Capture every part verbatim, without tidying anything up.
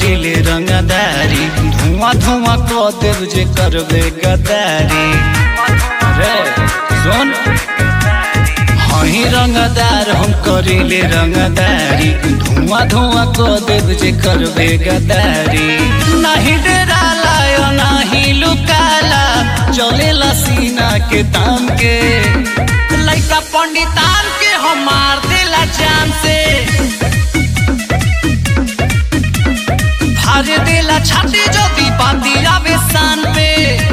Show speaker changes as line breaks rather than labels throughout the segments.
करिले रंगदारी धुआं धुआं को देव जे करबे गदारी रे सुन हही रंगदार हम करिले रंगदारी धुआं धुआं को देव जे करबे गदारी नहीं डराला या नहीं लुकाला चलेला सीना के तान के लइका पंडितान के हम मार देला जान से भार देला छाती जो दी बाती आवे सान पे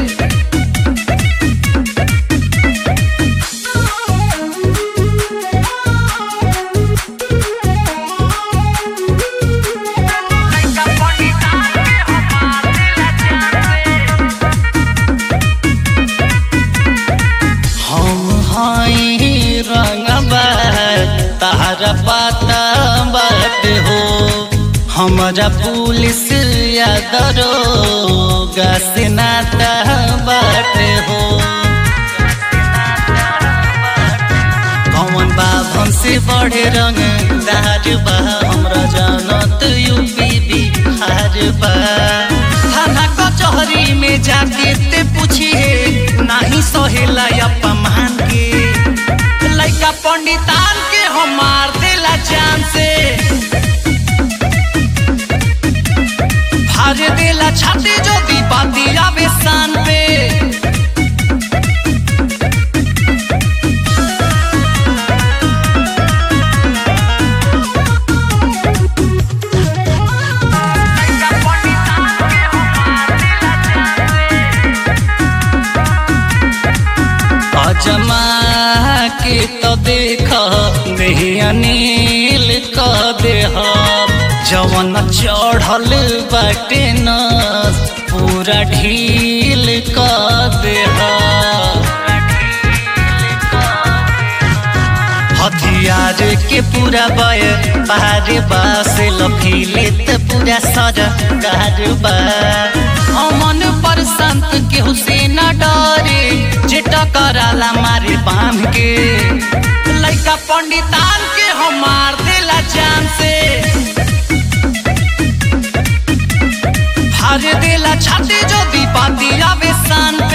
तारा पाता बात हो हमारा पुलिस या दरोगा से नाता बात हो कौन बाप हमसे बड़े रंगदार बा हमरा जानत यूपी बिहार बा थाना कचहरी में जाके ते पूछिए नहीं सहेला अपमान के लइका पंडितान के हम मार देला जान से भार देला छाती जो दी बाती आवे सान पे जमा के तो देख नहीं अनिल क देह जवन चढ़ल बाटे न पूरा ढील क देह हथियार के पूरा बय पार बास लफीले त पूरा सजा कारबा अमन पर संत के हुसैन डरे जे टकराला मारे बांध के लइका पंडितान के हम मार देला जान से भार देला छाती जो दी बाती आवे सान